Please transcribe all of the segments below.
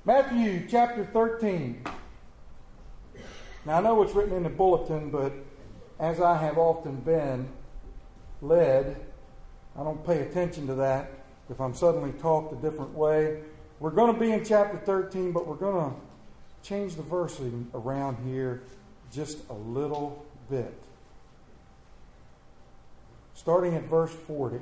Matthew chapter 13. Now I know it's written in the bulletin, but as I have often been led, I don't pay attention to that if I'm suddenly taught a different way. We're going to be in chapter 13, but we're going to change the versing around here just a little bit. Starting at verse 40.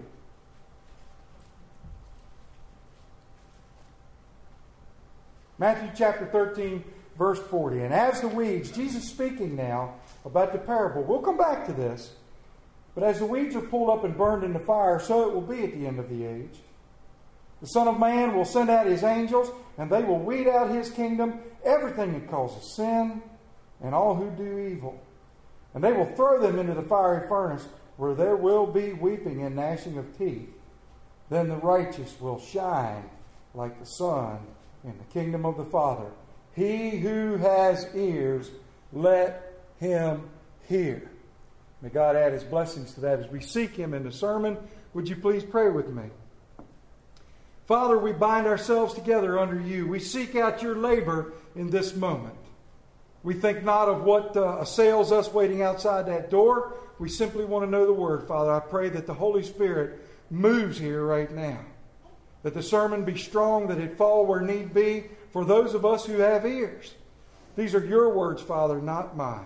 Matthew chapter 13, verse 40. And as the weeds, Jesus speaking now about the parable. We'll come back to this. But as the weeds are pulled up and burned in the fire, so it will be at the end of the age. The Son of Man will send out his angels, and they will weed out his kingdom, everything that causes sin, and all who do evil. And they will throw them into the fiery furnace, where there will be weeping and gnashing of teeth. Then the righteous will shine like the sun in the kingdom of the Father. He who has ears, let him hear. May God add his blessings to that as we seek him in the sermon. Would you please pray with me? Father, we bind ourselves together under you. We seek out your labor in this moment. We think not of what assails us waiting outside that door. We simply want to know the word, Father. I pray that the Holy Spirit moves here right now. That the sermon be strong, that it fall where need be for those of us who have ears. These are your words, Father, not mine.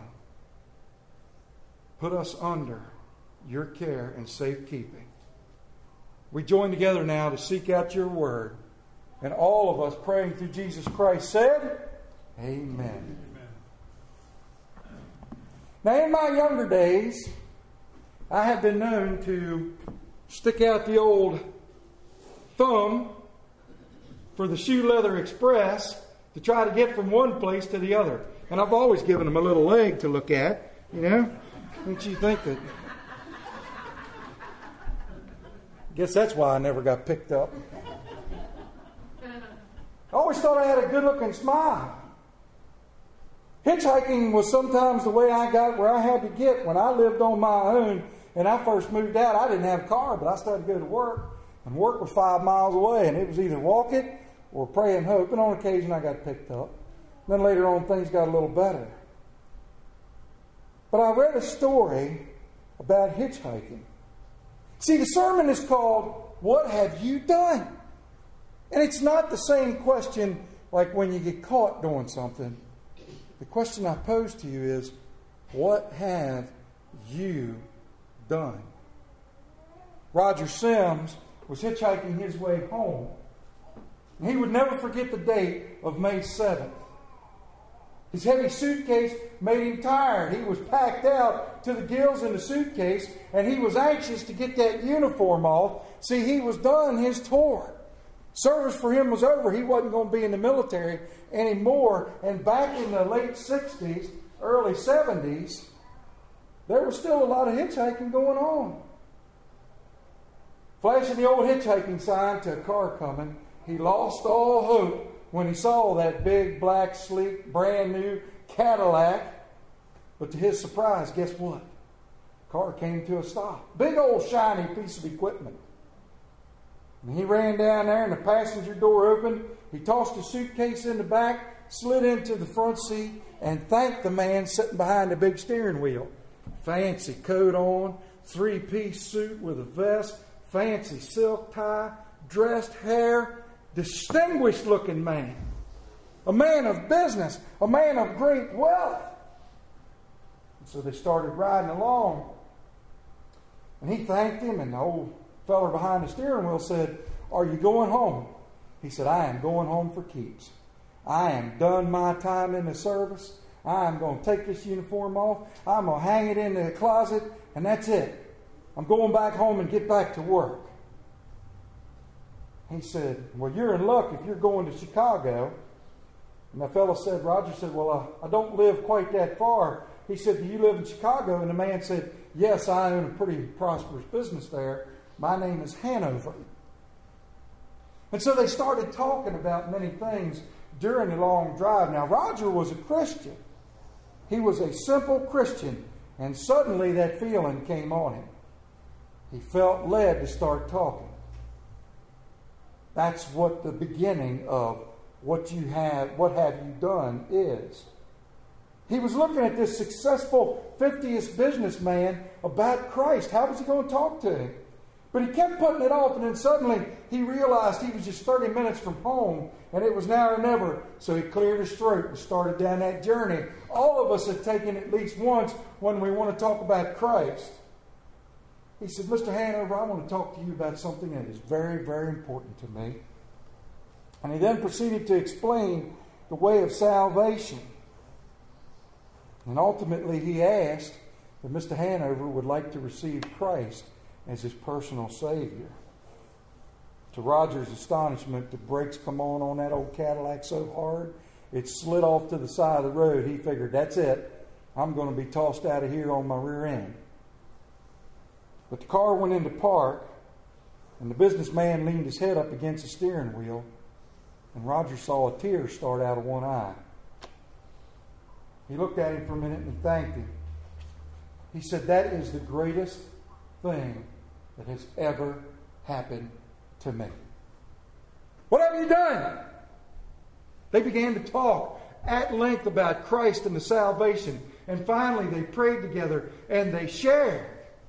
Put us under your care and safekeeping. We join together now to seek out your word. And all of us praying through Jesus Christ said, Amen. Now, in my younger days, I have been known to stick out the old thumb for the Shoe Leather Express to try to get from one place to the other. And I've always given them a little leg to look at, you know. Don't you think that? I guess that's why I never got picked up. I always thought I had a good-looking smile. Hitchhiking was sometimes the way I got where I had to get when I lived on my own. And I first moved out, I didn't have a car, but I started to go to work. And work was 5 miles away, and it was either walk it or pray and hope. And on occasion I got picked up. Then later on things got a little better. But I read a story about hitchhiking. See, the sermon is called, What Have You Done? And it's not the same question like when you get caught doing something. The question I pose to you is, what have you done? Roger Sims was hitchhiking his way home. And he would never forget the date of May 7th. His heavy suitcase made him tired. He was packed out to the gills in the suitcase, and he was anxious to get that uniform off. See, he was done his tour. Service for him was over. He wasn't going to be in the military anymore. And back in the late 60s, early 70s, there was still a lot of hitchhiking going on. Flashing the old hitchhiking sign to a car coming, he lost all hope when he saw that big, black, sleek, brand new Cadillac. But to his surprise, guess what? The car came to a stop. Big old shiny piece of equipment. And he ran down there and the passenger door opened. He tossed his suitcase in the back, slid into the front seat, and thanked the man sitting behind the big steering wheel. Fancy coat on, 3-piece suit with a vest, fancy silk tie, dressed hair, distinguished looking man. A man of business, a man of great wealth. And so they started riding along. And he thanked him, and the old feller behind the steering wheel said, "Are you going home?" He said, "I am going home for keeps. I am done my time in the service. I am going to take this uniform off. I'm going to hang it in the closet, and that's it. I'm going back home and get back to work." He said, "Well, you're in luck if you're going to Chicago." And the fellow said, Roger said, "Well, I don't live quite that far." He said, "Do you live in Chicago?" And the man said, "Yes, I own a pretty prosperous business there. My name is Hanover." And so they started talking about many things during the long drive. Now, Roger was a Christian. He was a simple Christian. And suddenly that feeling came on him. He felt led to start talking. That's what the beginning of what have you done is. He was looking at this successful 50th businessman about Christ. How was he going to talk to him? But he kept putting it off, and then suddenly he realized he was just 30 minutes from home, and it was now or never. So he cleared his throat and started down that journey. All of us have taken at least once when we want to talk about Christ. He said, Mr. Hanover, I want to talk to you about something that is very, very important to me. And he then proceeded to explain the way of salvation. And ultimately he asked that Mr. Hanover would like to receive Christ as his personal Savior. To Roger's astonishment, the brakes come on that old Cadillac so hard, it slid off to the side of the road. He figured, that's it. I'm going to be tossed out of here on my rear end. But the car went into park, and the businessman leaned his head up against the steering wheel, and Roger saw a tear start out of one eye. He looked at him for a minute and he thanked him. He said, that is the greatest thing that has ever happened to me. What have you done? They began to talk at length about Christ and the salvation. And finally they prayed together and they shared.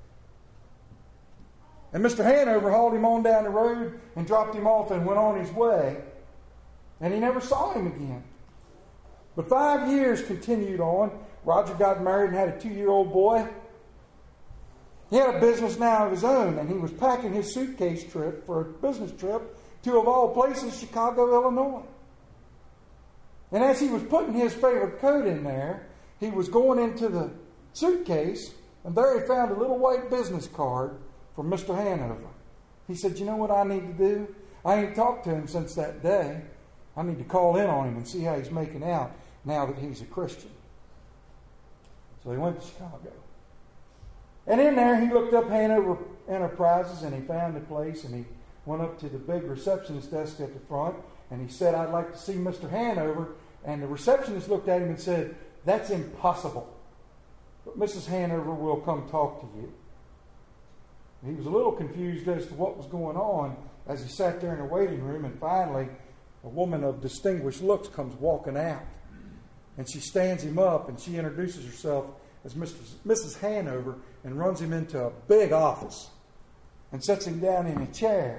And Mr. Hanover hauled him on down the road and dropped him off and went on his way. And he never saw him again. But 5 years continued on. Roger got married and had a 2-year-old boy. He had a business now of his own, and he was packing his suitcase trip for a business trip to, of all places, Chicago, Illinois. And as he was putting his favorite coat in there, he was going into the suitcase, and there he found a little white business card from Mr. Hanover. He said, you know what I need to do? I ain't talked to him since that day. I need to call in on him and see how he's making out now that he's a Christian. So he went to Chicago. And in there, he looked up Hanover Enterprises, and he found the place, and he went up to the big receptionist desk at the front, and he said, I'd like to see Mr. Hanover. And the receptionist looked at him and said, that's impossible. But Mrs. Hanover will come talk to you. He was a little confused as to what was going on as he sat there in the waiting room, and finally, a woman of distinguished looks comes walking out. And she stands him up, and she introduces herself as Mrs. Hanover, and runs him into a big office and sets him down in a chair.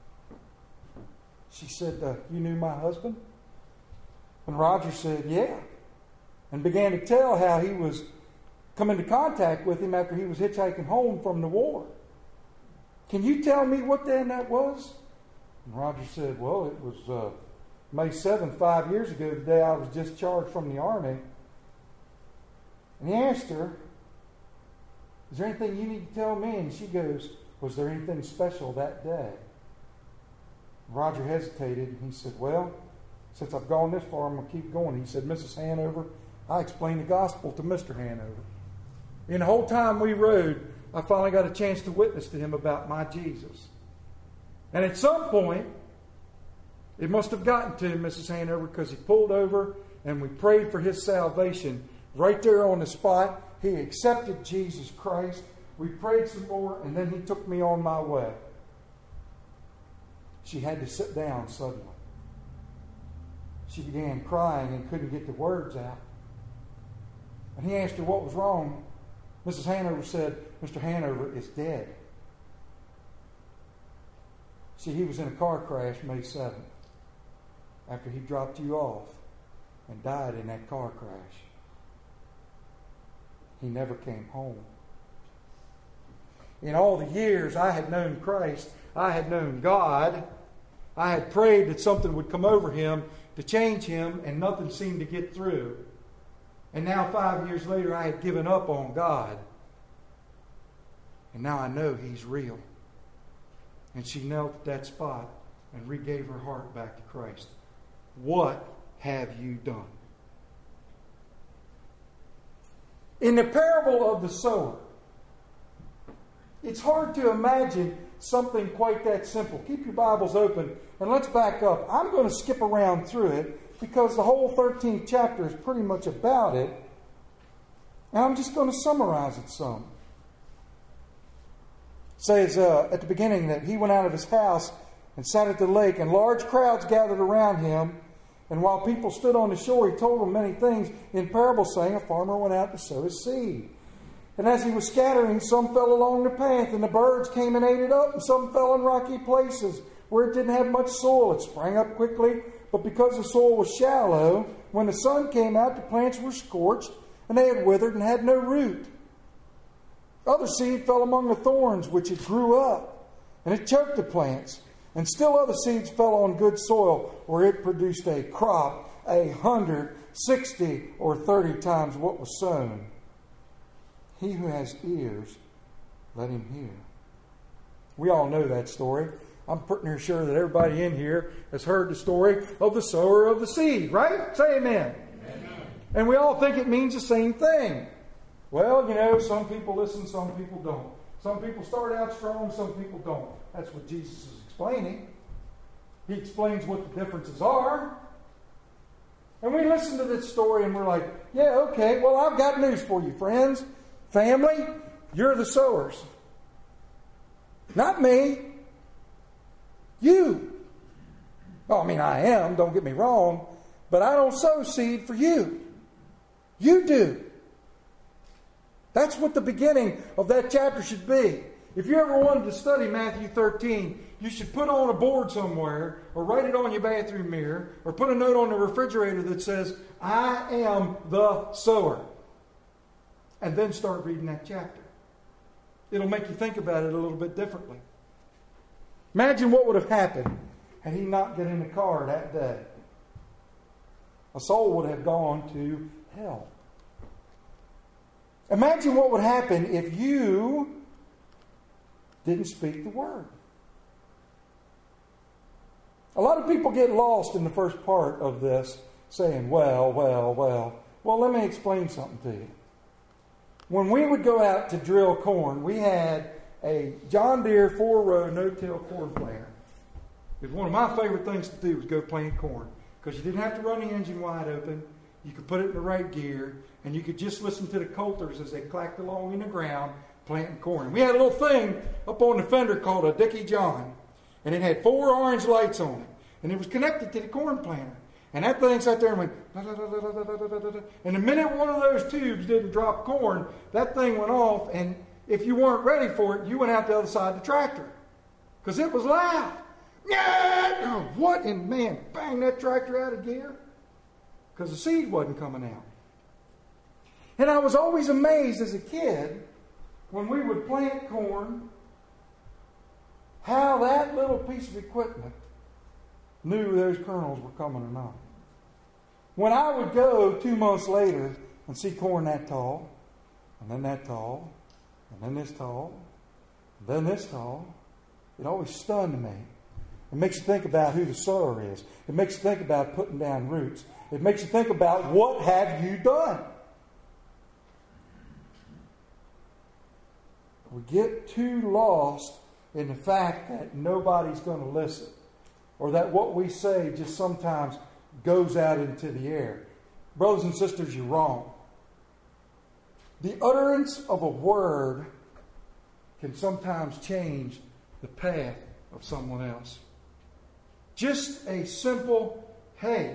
She said, you knew my husband? And Roger said, yeah. And began to tell how he was come into contact with him after he was hitchhiking home from the war. Can you tell me what then that was? And Roger said, well, it was May 7th, 5 years ago, the day I was discharged from the Army. And he asked her, is there anything you need to tell me? And she goes, was there anything special that day? Roger hesitated, and he said, well, since I've gone this far, I'm going to keep going. He said, Mrs. Hanover, I explained the gospel to Mr. Hanover. And the whole time we rode, I finally got a chance to witness to him about my Jesus. And at some point, it must have gotten to him, Mrs. Hanover, because he pulled over and we prayed for his salvation. Right there on the spot, he accepted Jesus Christ. We prayed some more, and then he took me on my way. She had to sit down suddenly. She began crying and couldn't get the words out. And he asked her what was wrong. Mrs. Hanover said, Mr. Hanover is dead. See, he was in a car crash May 7th after he dropped you off and died in that car crash. He never came home. In all the years I had known Christ, I had known God, I had prayed that something would come over him to change him, and nothing seemed to get through. And now 5 years later, I had given up on God. And now I know he's real. And she knelt at that spot and regave her heart back to Christ. What have you done? In the parable of the sower, it's hard to imagine something quite that simple. Keep your Bibles open and let's back up. I'm going to skip around through it because the whole 13th chapter is pretty much about it. And I'm just going to summarize it some. It says at the beginning that he went out of his house and sat at the lake, and large crowds gathered around him, And while people stood on the shore, he told them many things in parables, saying, a farmer went out to sow his seed. And as he was scattering, some fell along the path, and the birds came and ate it up, and some fell in rocky places where it didn't have much soil. It sprang up quickly, but because the soil was shallow, when the sun came out, the plants were scorched, and they had withered and had no root. Other seed fell among the thorns, which it grew up, and it choked the plants. And still other seeds fell on good soil, where it produced a crop 100, 60, or 30 times what was sown. He who has ears, let him hear. We all know that story. I'm pretty near sure that everybody in here has heard the story of the sower of the seed, right? Say amen. Amen. And we all think it means the same thing. Well, some people listen, some people don't. Some people start out strong, some people don't. That's what Jesus is explaining. He explains what the differences are. And we listen to this story and we're like, yeah, okay, well, I've got news for you, friends. Family, you're the sowers. Not me. You. Well, I am, don't get me wrong, but I don't sow seed for you. You do. That's what the beginning of that chapter should be. If you ever wanted to study Matthew 13, you should put on a board somewhere, or write it on your bathroom mirror, or put a note on the refrigerator that says, I am the sower. And then start reading that chapter. It'll make you think about it a little bit differently. Imagine what would have happened had he not get in the car that day. A soul would have gone to hell. Imagine what would happen if you didn't speak the word. A lot of people get lost in the first part of this, saying, well, let me explain something to you. When we would go out to drill corn, we had a John Deere 4-row no-till corn planter. It was one of my favorite things to do was go plant corn, because you didn't have to run the engine wide open. You could put it in the right gear, and you could just listen to the coulters as they clacked along in the ground planting corn. And we had a little thing up on the fender called a Dickie John, and it had 4 orange lights on it, and it was connected to the corn planter. And that thing sat there and went, da, da, da, da, da, da, da, da, da. And the minute one of those tubes didn't drop corn, that thing went off, and if you weren't ready for it, you went out the other side of the tractor, because it was loud. Yeah! Oh, what in man? Bang that tractor out of gear, because the seed wasn't coming out. And I was always amazed as a kid when we would plant corn, how that little piece of equipment knew those kernels were coming or not. When I would go 2 months later and see corn that tall, and then that tall, and then this tall, and then this tall, it always stunned me. It makes you think about who the sower is. It makes you think about putting down roots. It makes you think about what have you done. We get too lost in the fact that nobody's going to listen, or that what we say just sometimes goes out into the air. Brothers and sisters, you're wrong. The utterance of a word can sometimes change the path of someone else. Just a simple, hey,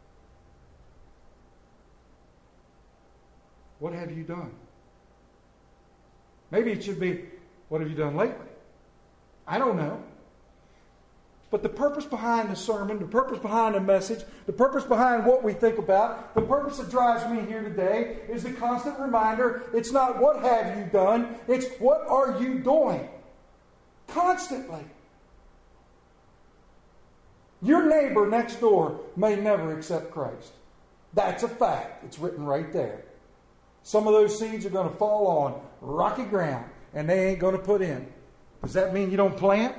what have you done? Maybe it should be, what have you done lately? I don't know. But the purpose behind the sermon, the purpose behind the message, the purpose behind what we think about, the purpose that drives me here today is the constant reminder, it's not what have you done, it's what are you doing? Constantly. Your neighbor next door may never accept Christ. That's a fact. It's written right there. Some of those seeds are going to fall on rocky ground, and they ain't going to put in. Does that mean you don't plant?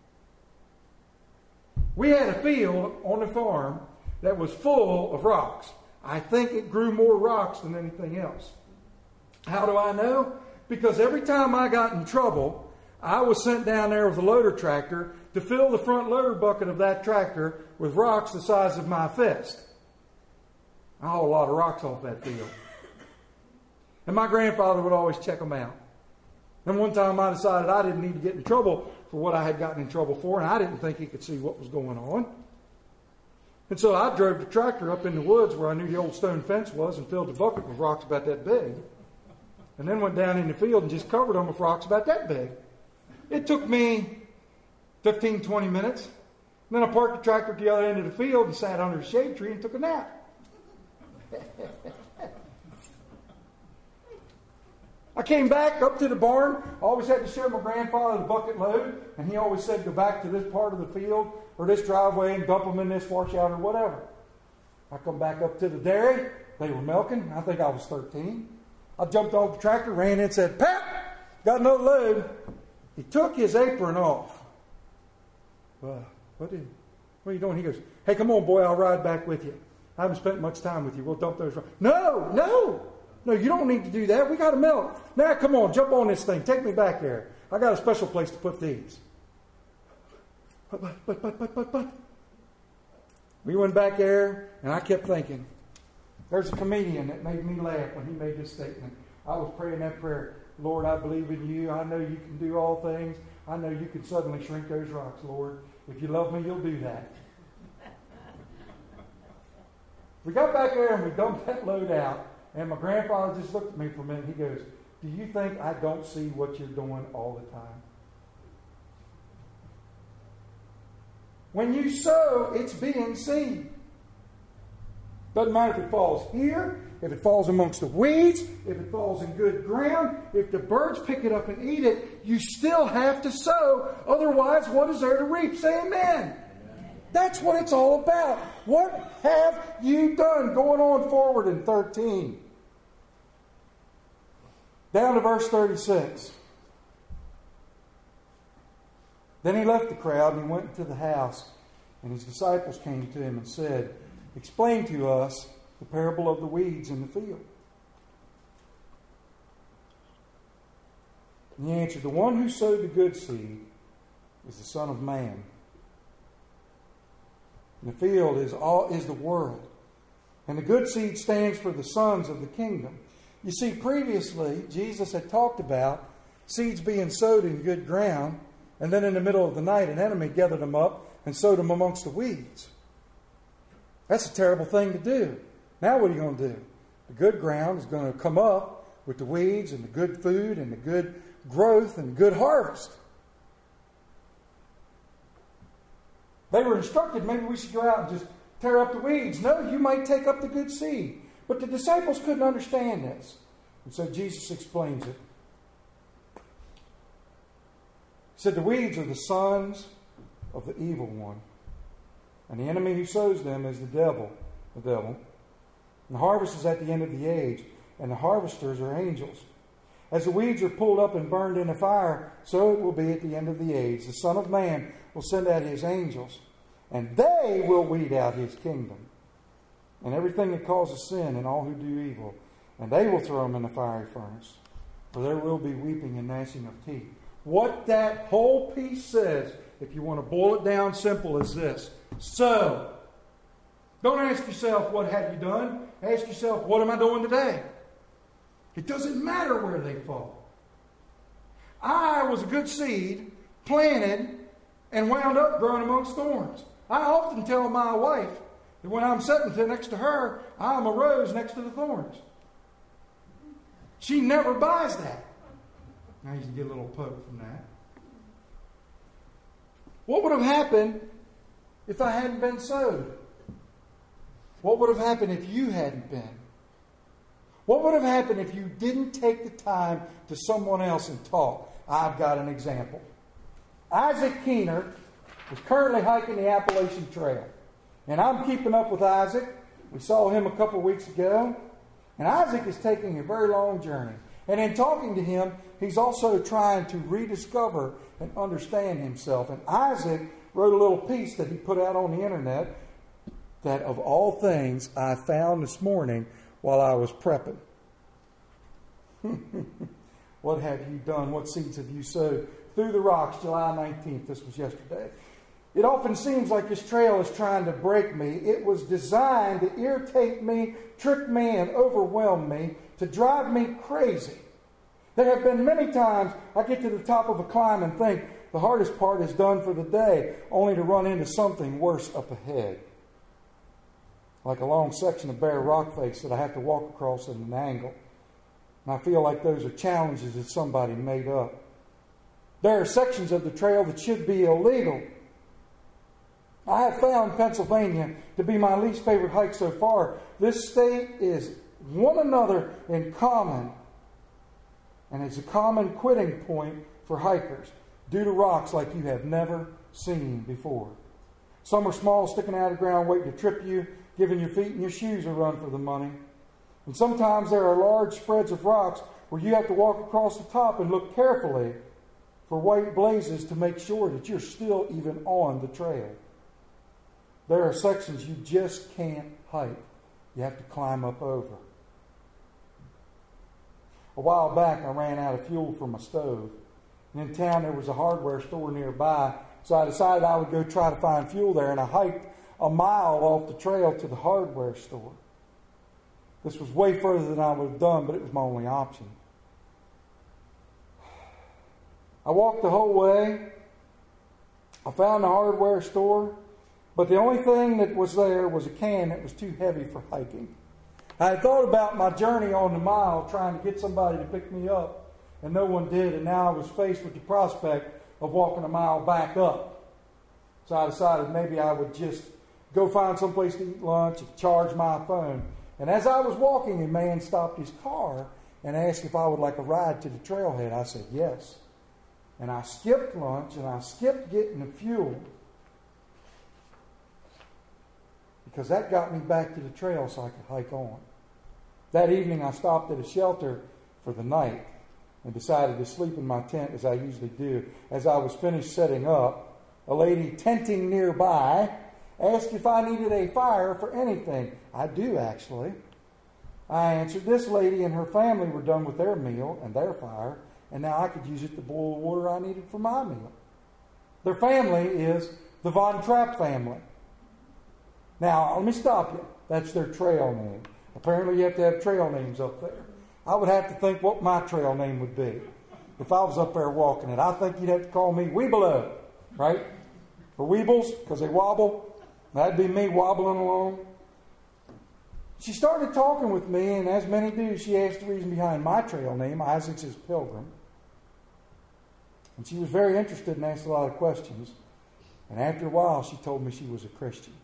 We had a field on the farm that was full of rocks. I think it grew more rocks than anything else. How do I know? Because every time I got in trouble, I was sent down there with a loader tractor to fill the front loader bucket of that tractor with rocks the size of my fist. I hauled a lot of rocks off that field. And my grandfather would always check them out. And one time I decided I didn't need to get in trouble for what I had gotten in trouble for, and I didn't think he could see what was going on. And so I drove the tractor up in the woods where I knew the old stone fence was and filled the bucket with rocks about that big. And then went down in the field and just covered them with rocks about that big. It took me 15, 20 minutes. And then I parked the tractor at the other end of the field and sat under a shade tree and took a nap. I came back up to the barn. I always had to show my grandfather the bucket load. And he always said, go back to this part of the field or this driveway and dump them in this washout or whatever. I come back up to the dairy. They were milking. I think I was 13. I jumped off the tractor, ran in and said, Pap, got another load. He took his apron off. Well, what are you doing? He goes, hey, come on, boy, I'll ride back with you. I haven't spent much time with you. We'll dump those. No, you don't need to do that. We got to milk. Now, come on, jump on this thing. Take me back there. I got a special place to put these. But. We went back there, and I kept thinking, there's a comedian that made me laugh when he made this statement. I was praying that prayer, Lord, I believe in you. I know you can do all things. I know you can suddenly shrink those rocks, Lord. If you love me, you'll do that. We got back there and we dumped that load out. And my grandfather just looked at me for a minute. He goes, do you think I don't see what you're doing all the time? When you sow, it's being seen. Doesn't matter if it falls here, if it falls amongst the weeds, if it falls in good ground, if the birds pick it up and eat it, you still have to sow. Otherwise, what is there to reap? Say amen. That's what it's all about. What have you done? Going on forward in 13. Down to verse 36. Then he left the crowd and he went into the house. And his disciples came to him and said, explain to us the parable of the weeds in the field. And he answered, the one who sowed the good seed is the Son of Man. And the field is the world. And the good seed stands for the sons of the kingdom. You see, previously, Jesus had talked about seeds being sowed in good ground, and then in the middle of the night, an enemy gathered them up and sowed them amongst the weeds. That's a terrible thing to do. Now what are you going to do? The good ground is going to come up with the weeds and the good food and the good growth and good harvest. They were instructed, maybe we should go out and just tear up the weeds. No, you might take up the good seed. But the disciples couldn't understand this. And so Jesus explains it. He said, the weeds are the sons of the evil one. And the enemy who sows them is the devil. And the harvest is at the end of the age. And the harvesters are angels. As the weeds are pulled up and burned in a fire, so it will be at the end of the age. The Son of Man will send out his angels, and they will weed out his kingdom, and everything that causes sin and all who do evil, and they will throw them in the fiery furnace, for there will be weeping and gnashing of teeth. What that whole piece says, if you want to boil it down simple, is this. So, don't ask yourself, what have you done? Ask yourself, what am I doing today? It doesn't matter where they fall. I was a good seed, planted, and wound up growing amongst thorns. I often tell my wife that when I'm sitting next to her, I'm a rose next to the thorns. She never buys that. I used to get a little poke from that. What would have happened if I hadn't been sowed? What would have happened if you hadn't been? What would have happened if you didn't take the time to someone else and talk? I've got an example. Isaac Keener is currently hiking the Appalachian Trail. And I'm keeping up with Isaac. We saw him a couple of weeks ago. And Isaac is taking a very long journey. And in talking to him, he's also trying to rediscover and understand himself. And Isaac wrote a little piece that he put out on the internet that, of all things, I found this morning while I was prepping. What have you done? What seeds have you sowed? Through the Rocks, July 19th. This was yesterday. It often seems like this trail is trying to break me. It was designed to irritate me, trick me, and overwhelm me, to drive me crazy. There have been many times I get to the top of a climb and think the hardest part is done for the day, only to run into something worse up ahead. like a long section of bare rock face that I have to walk across at an angle. And I feel like those are challenges that somebody made up. There are sections of the trail that should be illegal. I have found Pennsylvania to be my least favorite hike so far. This state is one another in common, and it's a common quitting point for hikers due to rocks like you have never seen before. Some are small, sticking out of the ground, waiting to trip you, giving your feet and your shoes a run for the money. And sometimes there are large spreads of rocks where you have to walk across the top and look carefully for white blazes to make sure that you're still even on the trail. There are sections you just can't hike. You have to climb up over. A while back, I ran out of fuel for my stove. And in town, there was a hardware store nearby. So I decided I would go try to find fuel there. And I hiked a mile off the trail to the hardware store. This was way further than I would have done, but it was my only option. I walked the whole way. I found the hardware store. But the only thing that was there was a can that was too heavy for hiking. I had thought about my journey on the mile, trying to get somebody to pick me up, and no one did, and now I was faced with the prospect of walking a mile back up. So I decided maybe I would just go find someplace to eat lunch and charge my phone. And as I was walking, a man stopped his car and asked if I would like a ride to the trailhead. I said yes. And I skipped lunch, and I skipped getting the fuel, because that got me back to the trail so I could hike on. That evening, I stopped at a shelter for the night and decided to sleep in my tent as I usually do. As I was finished setting up, a lady tenting nearby asked if I needed a fire for anything. I do, actually. I answered. This lady and her family were done with their meal and their fire, and now I could use it to boil the water I needed for my meal. Their family is the Von Trapp family. Now, let me stop you. That's their trail name. Apparently, you have to have trail names up there. I would have to think what my trail name would be if I was up there walking it. I think you'd have to call me Weebelo, right? Or Weebles, because they wobble. That'd be me wobbling along. She started talking with me, and as many do, she asked the reason behind my trail name, Isaac's Pilgrim. And she was very interested and asked a lot of questions. And after a while, she told me she was a Christian.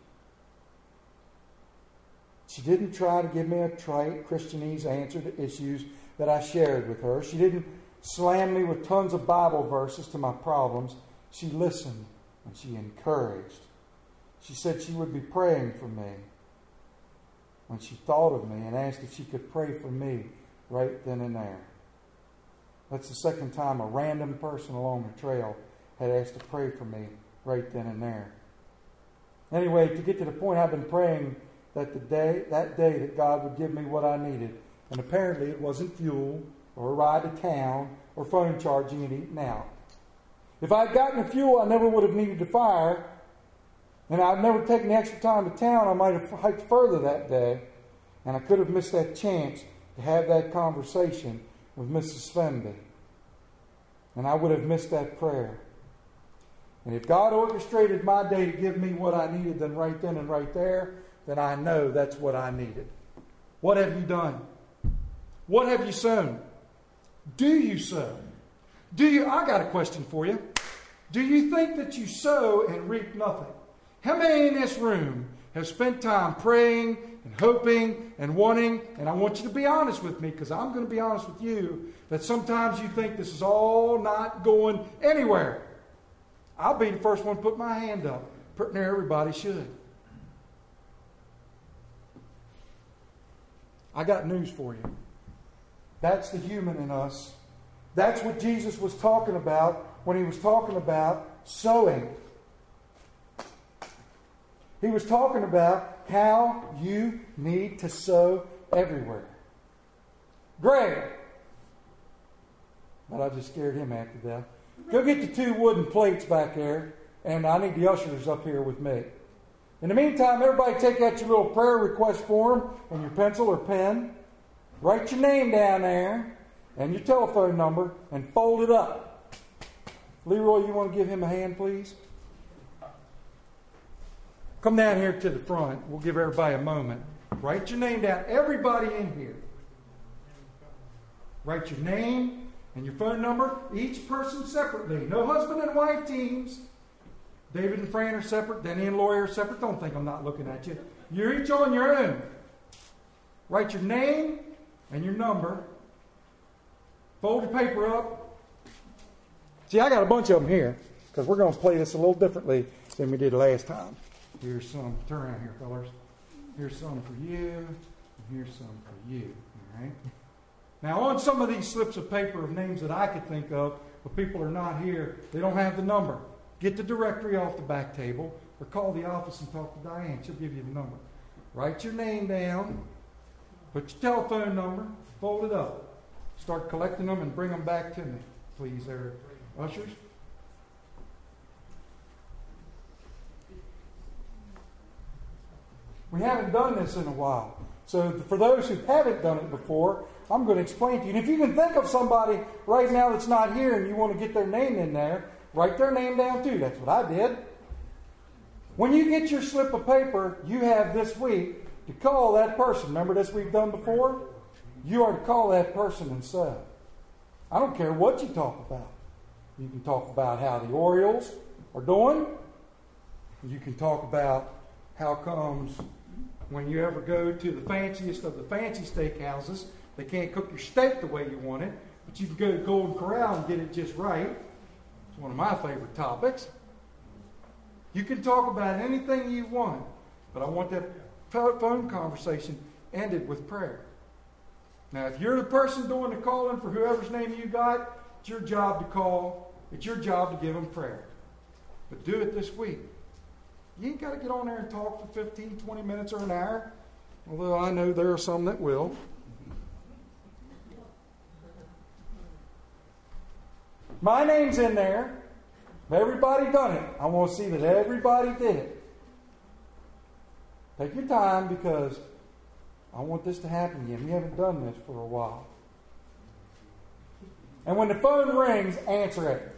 She didn't try to give me a trite Christianese answer to issues that I shared with her. She didn't slam me with tons of Bible verses to my problems. She listened and she encouraged. She said she would be praying for me when she thought of me, and asked if she could pray for me right then and there. That's the second time a random person along the trail had asked to pray for me right then and there. Anyway, to get to the point, I've been praying that day that God would give me what I needed. And apparently it wasn't fuel or a ride to town or phone charging and eating out. If I'd gotten the fuel, I never would have needed the fire. And I'd never taken the extra time to town, I might have hiked further that day. And I could have missed that chance to have that conversation with Mrs. Svenby. And I would have missed that prayer. And if God orchestrated my day to give me what I needed then right then and right there, then I know that's what I needed. What have you done? What have you sown? Do you sow? I got a question for you. Do you think that you sow and reap nothing? How many in this room have spent time praying and hoping and wanting, and I want you to be honest with me, because I'm going to be honest with you, that sometimes you think this is all not going anywhere. I'll be the first one to put my hand up. Pretty near everybody should. I got news for you. That's the human in us. That's what Jesus was talking about when he was talking about sowing. He was talking about how you need to sow everywhere. Greg. But I just scared him after that. Go get the 2 wooden plates back there, and I need the ushers up here with me. In the meantime, everybody take out your little prayer request form and your pencil or pen. Write your name down there and your telephone number and fold it up. Leroy, you want to give him a hand, please? Come down here to the front. We'll give everybody a moment. Write your name down. Everybody in here. Write your name and your phone number. Each person separately. No husband and wife teams. David and Fran are separate. Denny and Lori are separate. Don't think I'm not looking at you. You're each on your own. Write your name and your number. Fold your paper up. See, I got a bunch of them here because we're going to play this a little differently than we did last time. Here's some. Turn around here, fellas. Here's some for you. And here's some for you. All right? Now, on some of these slips of paper of names that I could think of, but people are not here, they don't have the number. Get the directory off the back table or call the office and talk to Diane. She'll give you the number. Write your name down. Put your telephone number. Fold it up. Start collecting them and bring them back to me. Please, there. Ushers. We haven't done this in a while. So for those who haven't done it before, I'm going to explain to you. And if you can think of somebody right now that's not here and you want to get their name in there, write their name down too. That's what I did. When you get your slip of paper, you have this week to call that person. Remember this we've done before? You are to call that person and say, I don't care what you talk about. You can talk about how the Orioles are doing. You can talk about how comes when you ever go to the fanciest of the fancy steakhouses, they can't cook your steak the way you want it, but you can go to Golden Corral and get it just right. It's one of my favorite topics. You can talk about anything you want, but I want that phone conversation ended with prayer. Now, if you're the person doing the calling for whoever's name you got, it's your job to call. It's your job to give them prayer. But do it this week. You ain't got to get on there and talk for 15, 20 minutes or an hour, although I know there are some that will. My name's in there. Everybody done it. I want to see that everybody did it. Take your time because I want this to happen again. We haven't done this for a while. And when the phone rings, answer it.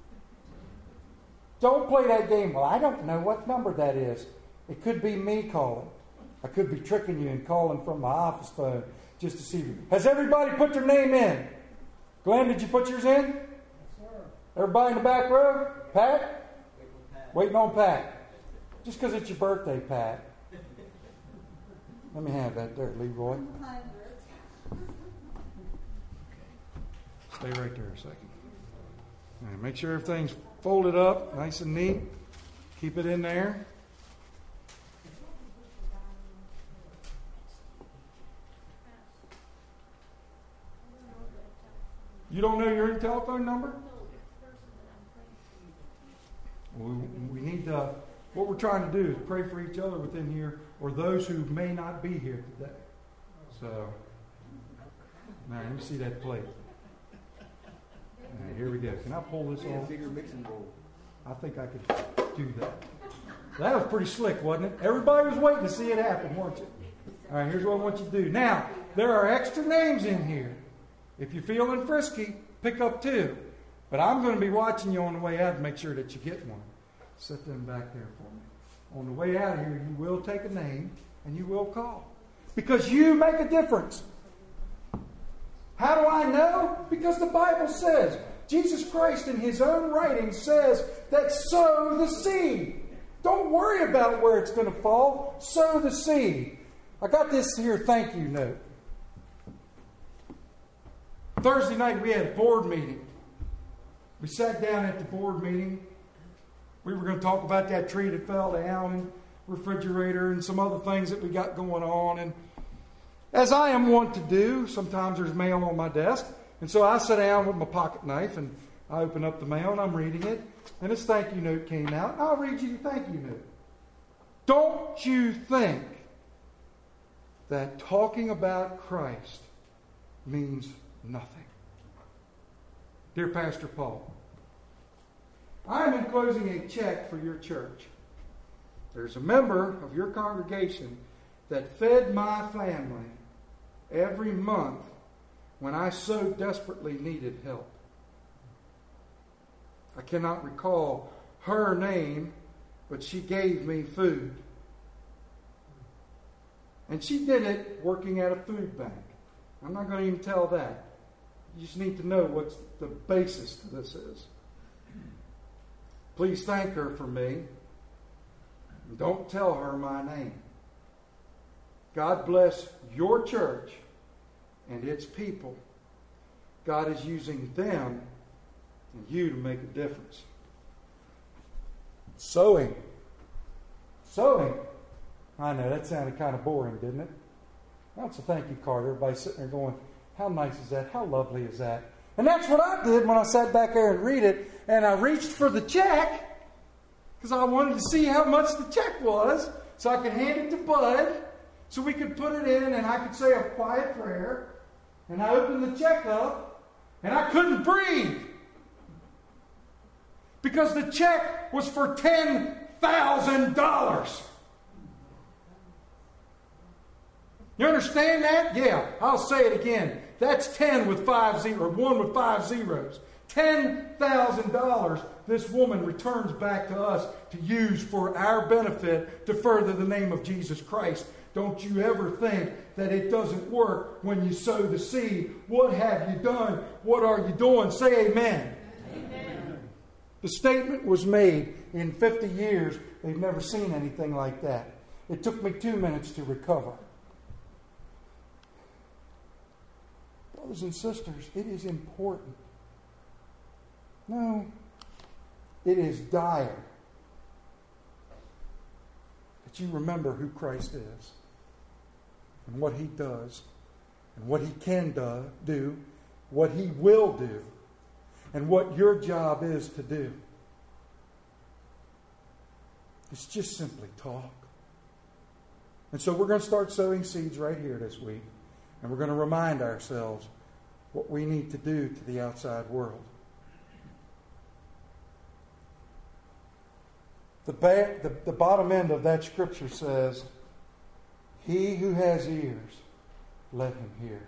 Don't play that game. Well, I don't know what number that is. It could be me calling. I could be tricking you and calling from my office phone just to see you. Has everybody put their name in? Glenn, did you put yours in? Yes, sir. Everybody in the back row? Pat? Waiting on Pat. Just because it's your birthday, Pat. Let me have that there, Leroy. Stay right there a second. All right, make sure everything's folded up, nice and neat. Keep it in there. You don't know your telephone number? We need to, what we're trying to do is pray for each other within here or those who may not be here today. So, now let me see that plate. All right, here we go. Can I pull this off? I think I could do that. That was pretty slick, wasn't it? Everybody was waiting to see it happen, weren't you? All right, here's what I want you to do. Now, there are extra names in here. If you're feeling frisky, pick up 2. But I'm going to be watching you on the way out to make sure that you get one. Set them back there for me. On the way out of here, you will take a name and you will call. Because you make a difference. How do I know? Because the Bible says, Jesus Christ in His own writing says that sow the seed. Don't worry about where it's going to fall. Sow the seed. I got this here thank you note. Thursday night we had a board meeting. We sat down at the board meeting. We were going to talk about that tree that fell down and refrigerator and some other things that we got going on. And as I am wont to do, sometimes there's mail on my desk. And so I sat down with my pocket knife and I open up the mail and I'm reading it. And this thank you note came out. And I'll read you the thank you note. Don't you think that talking about Christ means nothing? Dear Pastor Paul, I am enclosing a check for your church. There's a member of your congregation that fed my family every month when I so desperately needed help. I cannot recall her name, but she gave me food And she did it working at a food bank. I'm not going to even tell that. You just need to know what the basis to this is. Please thank her for me. Don't tell her my name. God bless your church and its people. God is using them and you to make a difference. Sowing. Sowing. I know, that sounded kind of boring, didn't it? That's a thank you card. Everybody's sitting there going, how nice is that? How lovely is that? And that's what I did when I sat back there and read it. And I reached for the check because I wanted to see how much the check was so I could hand it to Bud so we could put it in and I could say a quiet prayer. And I opened the check up and I couldn't breathe because the check was for $10,000. You understand that? Yeah, I'll say it again. That's 10 with 5 zeros, or 1 with 5 zeros. $10,000 this woman returns back to us to use for our benefit to further the name of Jesus Christ. Don't you ever think that it doesn't work when you sow the seed. What have you done? What are you doing? Say amen. Amen. The statement was made in 50 years. They've never seen anything like that. It took me 2 minutes to recover. Brothers and sisters, it is important. No, it is dire that you remember who Christ is and what He does and what He can do, what He will do, and what your job is to do. It's just simply talk. And so we're going to start sowing seeds right here this week. And we're going to remind ourselves what we need to do to the outside world. The bottom end of that scripture says, he who has ears, let him hear.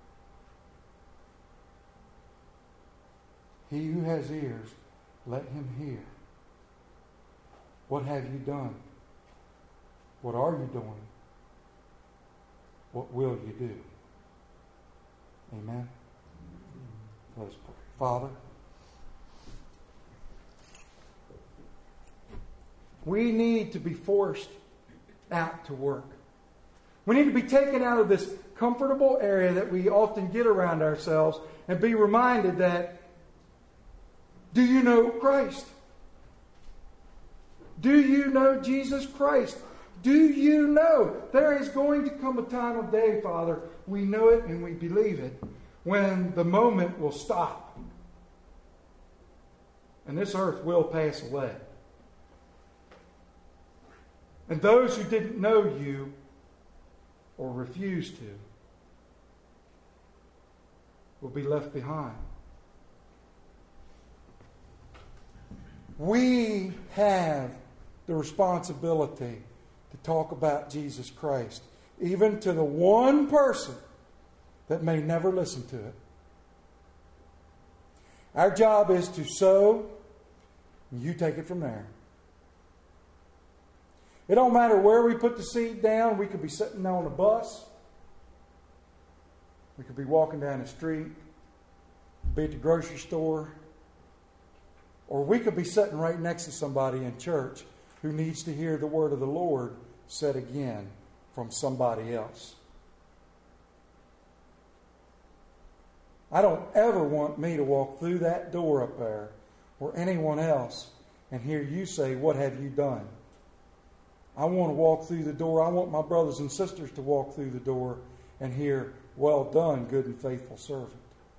He who has ears, let him hear. What have you done? What are you doing? What will you do? Amen. Let us pray. Father, we need to be forced out to work. We need to be taken out of this comfortable area that we often get around ourselves and be reminded that, do you know Christ? Do you know Jesus Christ? Do you know there is going to come a time of day, Father, we know it and we believe it, when the moment will stop. And this earth will pass away. And those who didn't know you or refuse to will be left behind. We have the responsibility to talk about Jesus Christ, even to the one person that may never listen to it. Our job is to sow, and you take it from there. It don't matter where we put the seed down. We could be sitting on a bus. We could be walking down the street, be at the grocery store, or we could be sitting right next to somebody in church who needs to hear the word of the Lord said again from somebody else. I don't ever want me to walk through that door up there or anyone else and hear you say, what have you done? I want to walk through the door. I want my brothers and sisters to walk through the door and hear, well done, good and faithful servant.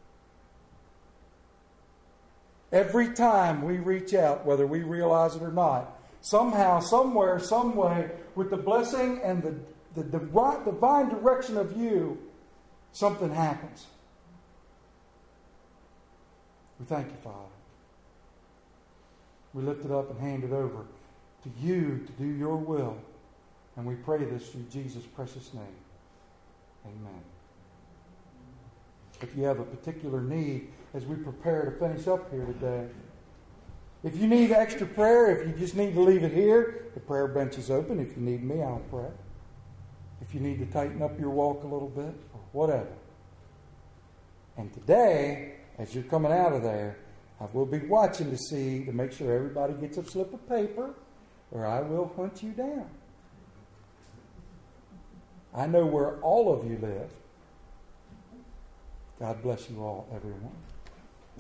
Every time we reach out, whether we realize it or not, somehow, somewhere, some way, with the blessing and the divine direction of you, something happens. We thank you, Father. We lift it up and hand it over to you to do your will. And we pray this through Jesus' precious name. Amen. If you have a particular need as we prepare to finish up here today, if you need extra prayer, if you just need to leave it here, the prayer bench is open. If you need me, I'll pray. if you need to tighten up your walk a little bit, or whatever. And today, as you're coming out of there, I will be watching to make sure everybody gets a slip of paper, or I will hunt you down. I know where all of you live. God bless you all, everyone.